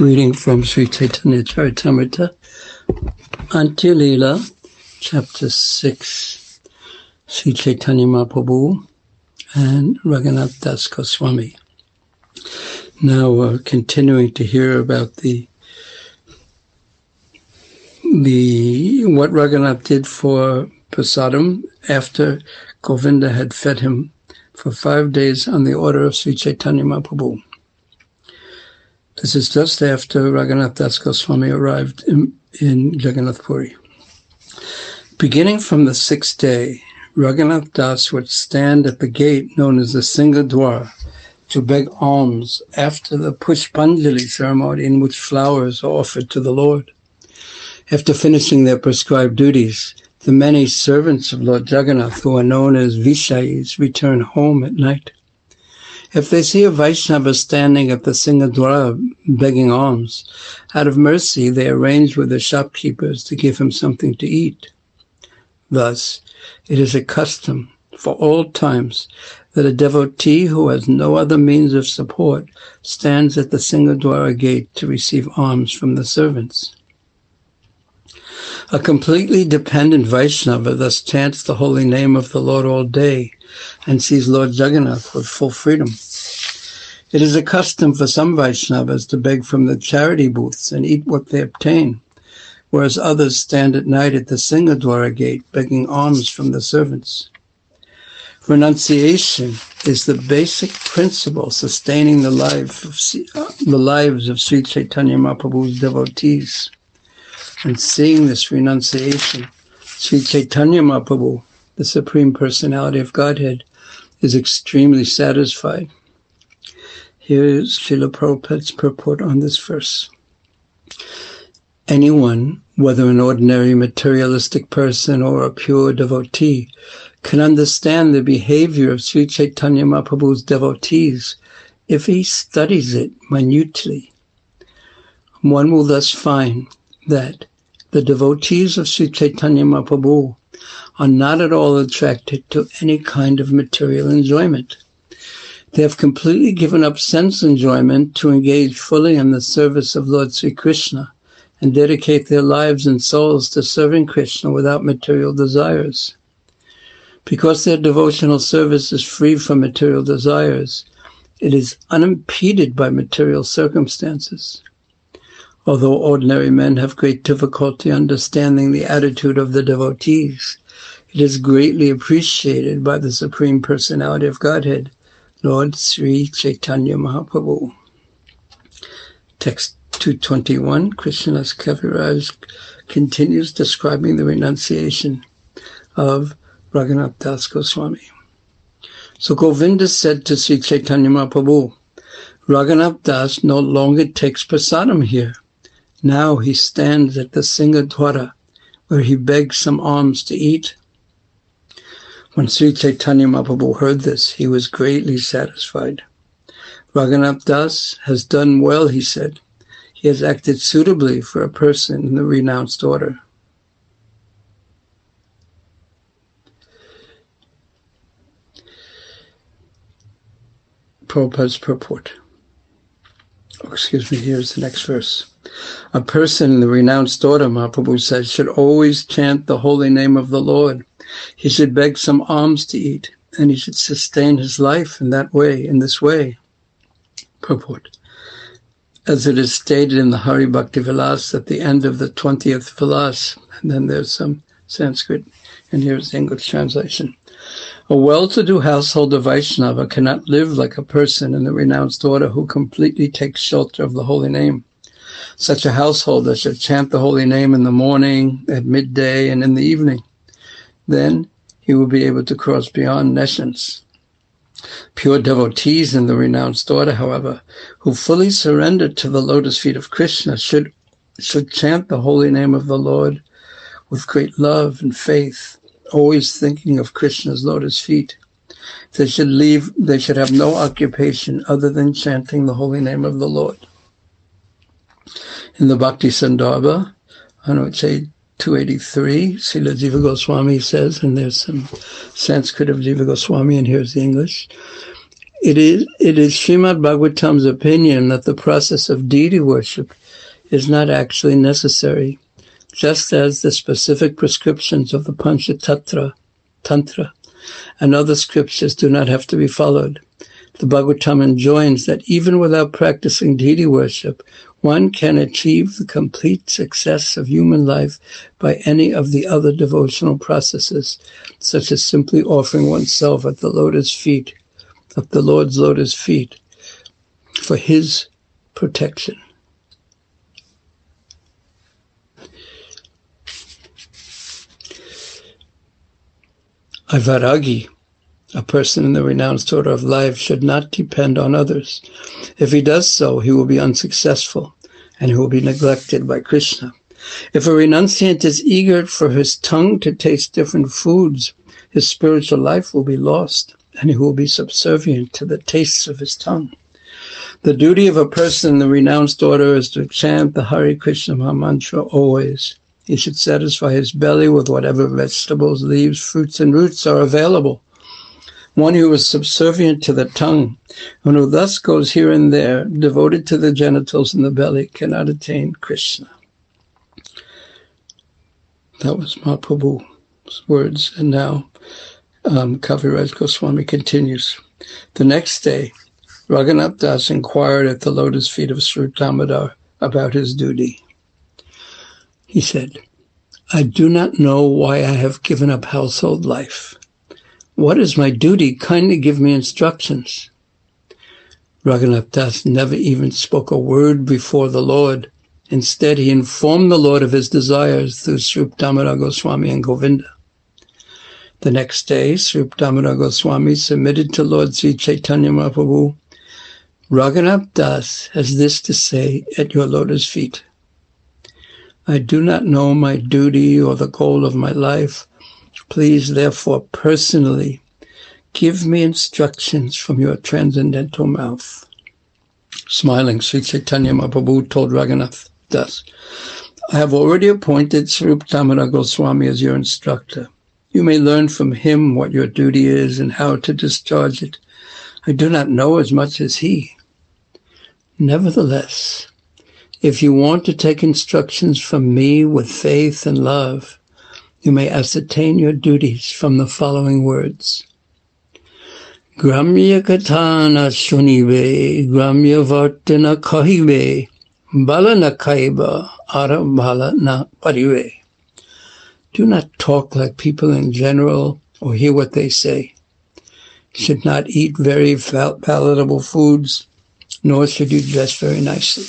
Reading from Sri Chaitanya Charitamrita, Antya Leela, Chapter 6, Sri Chaitanya Mahaprabhu and Raghunath Das Goswami. Now we're continuing to hear about the what Raghunath did for Prasadam after Govinda had fed him for 5 days on the order of Sri Chaitanya Mahaprabhu. This is just after Raghunath Das Goswami arrived in Jagannath Puri. Beginning from the 6th day, Raghunath Das would stand at the gate known as the Singadwar to beg alms after the Pushpanjali ceremony in which flowers are offered to the Lord. After finishing their prescribed duties, the many servants of Lord Jagannath, who are known as Vishayis, return home at night. If they see a Vaishnava standing at the Singadwara begging alms, out of mercy they arrange with the shopkeepers to give him something to eat. Thus, it is a custom for all times that a devotee who has no other means of support stands at the Singadwara gate to receive alms from the servants. A completely dependent Vaishnava thus chants the holy name of the Lord all day and sees Lord Jagannath with full freedom. It is a custom for some Vaishnavas to beg from the charity booths and eat what they obtain, whereas others stand at night at the Singadwara gate begging alms from the servants. Renunciation is the basic principle sustaining the lives of Sri Chaitanya Mahaprabhu's devotees. And seeing this renunciation, Sri Chaitanya Mahaprabhu, the Supreme Personality of Godhead, is extremely satisfied. Here is Srila Prabhupada's purport on this verse. Anyone, whether an ordinary materialistic person or a pure devotee, can understand the behavior of Sri Chaitanya Mahaprabhu's devotees if he studies it minutely. One will thus find that the devotees of Sri Chaitanya Mahaprabhu are not at all attracted to any kind of material enjoyment. They have completely given up sense enjoyment to engage fully in the service of Lord Sri Krishna and dedicate their lives and souls to serving Krishna without material desires. Because their devotional service is free from material desires, it is unimpeded by material circumstances. Although ordinary men have great difficulty understanding the attitude of the devotees, it is greatly appreciated by the Supreme Personality of Godhead, Lord Sri Chaitanya Mahaprabhu. Text 221, Krishnadas Kaviraj continues describing the renunciation of Raghunath Das Goswami. So Govinda said to Sri Chaitanya Mahaprabhu, Raghunath Das no longer takes prasadam here. Now he stands at the Singadwara, where he begs some alms to eat. When Sri Chaitanya Mahaprabhu heard this, he was greatly satisfied. Raghunath Das has done well, he said. He has acted suitably for a person in the renounced order. Prabhupada's purport. Here's the next verse. A person in the renounced order, Mahaprabhu says, should always chant the holy name of the Lord. He should beg some alms to eat, and he should sustain his life in this way. Purport. As it is stated in the Hari Bhakti Vilas at the end of the 20th Vilas, and then there's some Sanskrit, and here's the English translation. A well-to-do householder Vaishnava cannot live like a person in the renounced order who completely takes shelter of the holy name. Such a householder should chant the holy name in the morning, at midday, and in the evening. Then he will be able to cross beyond nescience. Pure devotees in the renounced order, however, who fully surrender to the lotus feet of Krishna should chant the holy name of the Lord with great love and faith, always thinking of Krishna's lotus feet. They should have no occupation other than chanting the holy name of the Lord. In the Bhakti Sandarbha, on page 283, Srila Jiva Goswami says, and there's some Sanskrit of Jiva Goswami, and here's the English. It is Srimad Bhagavatam's opinion that the process of deity worship is not actually necessary, just as the specific prescriptions of the Panchatattva, Tantra, and other scriptures do not have to be followed. The Bhagavatam enjoins that even without practicing deity worship, one can achieve the complete success of human life by any of the other devotional processes, such as simply offering oneself at the lotus feet, at the Lord's lotus feet, for his protection. A Vairagi, a person in the renounced order of life, should not depend on others. If he does so, he will be unsuccessful, and he will be neglected by Krishna. If a renunciant is eager for his tongue to taste different foods, his spiritual life will be lost, and he will be subservient to the tastes of his tongue. The duty of a person in the renounced order is to chant the Hare Krishna Maha Mantra always. He should satisfy his belly with whatever vegetables, leaves, fruits, and roots are available. One who is subservient to the tongue, and who thus goes here and there, devoted to the genitals and the belly, cannot attain Krishna. That was Mahaprabhu's words, and now Kaviraj Goswami continues. The next day, Raghunath Das inquired at the lotus feet of Sri Damodar about his duty. He said, I do not know why I have given up household life. What is my duty? Kindly give me instructions. Raghunath Das never even spoke a word before the Lord. Instead, he informed the Lord of his desires through Sri Damodar Goswami and Govinda. The next day, Sri Damodar Goswami submitted to Lord Sri Chaitanya Mahaprabhu, Raghunath Das has this to say at your lotus feet. I do not know my duty or the goal of my life. Please, therefore, personally, give me instructions from your transcendental mouth. Smiling, Sri Chaitanya Mahaprabhu told Raghunath Das, I have already appointed Sri Damodar Goswami as your instructor. You may learn from him what your duty is and how to discharge it. I do not know as much as he. Nevertheless, if you want to take instructions from me with faith and love, you may ascertain your duties from the following words. Gramya katana shunive, gramya vartana kahive, bala na kaiba, ara bala na parive. Do not talk like people in general or hear what they say. You should not eat very palatable foods, nor should you dress very nicely.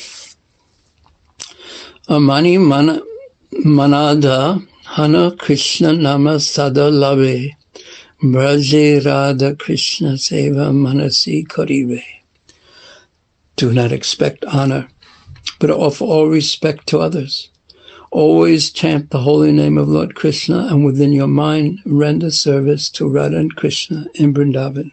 Amani manada hana Krishna nama sada lave, braje radha Krishna seva manasi karive. Do not expect honor, but offer all respect to others. Always chant the holy name of Lord Krishna, and within your mind render service to Radha and Krishna in Vrindavan.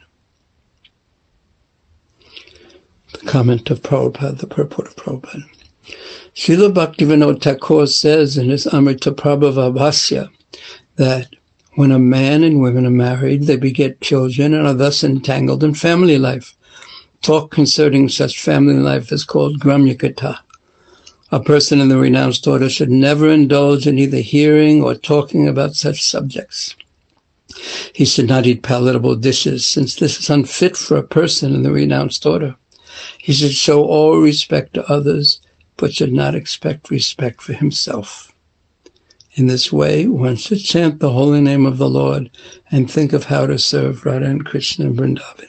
The comment of Prabhupada, the purport of Prabhupada. Srila Bhaktivinoda Thakur says in his Amrita Prabhava Bhasya that when a man and women are married, they beget children and are thus entangled in family life. Talk concerning such family life is called Gramyakatha. A person in the renounced order should never indulge in either hearing or talking about such subjects. He should not eat palatable dishes, since this is unfit for a person in the renounced order. He should show all respect to others, but should not expect respect for himself. In this way, one should chant the holy name of the Lord and think of how to serve Radha and Krishna in Vrindavan.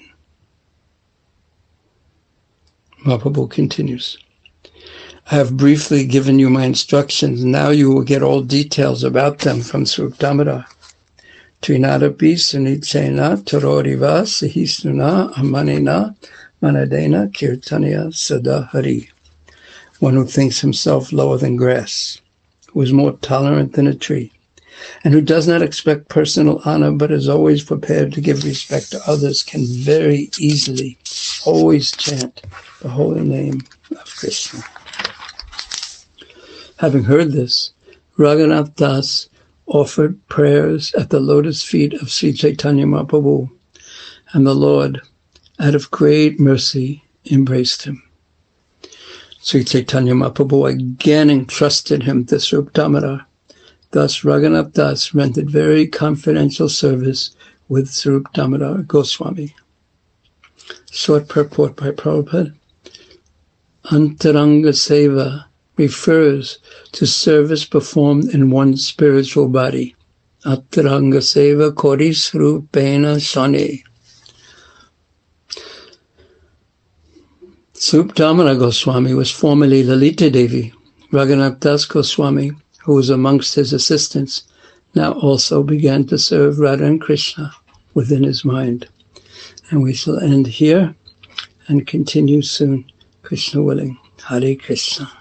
Mahaprabhu continues. I have briefly given you my instructions. Now you will get all details about them from Sri Damodar. Trinadapi sunichena taroriva sahisnuna amanena manadena kirtanya sada hari. One who thinks himself lower than grass, who is more tolerant than a tree, and who does not expect personal honor but is always prepared to give respect to others can very easily always chant the holy name of Krishna. Having heard this, Raghunath Das offered prayers at the lotus feet of Sri Chaitanya Mahaprabhu, and the Lord, out of great mercy, embraced him. Sri Chaitanya Mahaprabhu again entrusted him to Swarup Damodar. Thus, Raghunath Das rendered very confidential service with Swarup Damodar Goswami. Short purport by Prabhupada. Antaranga Seva refers to service performed in one's spiritual body. Antaranga Seva Kori Srupena Shani. Swarup Damodar Goswami was formerly Lalita Devi. Raghunath Das Goswami, who was amongst his assistants, now also began to serve Radha and Krishna within his mind. And we shall end here and continue soon, Krishna willing. Hare Krishna.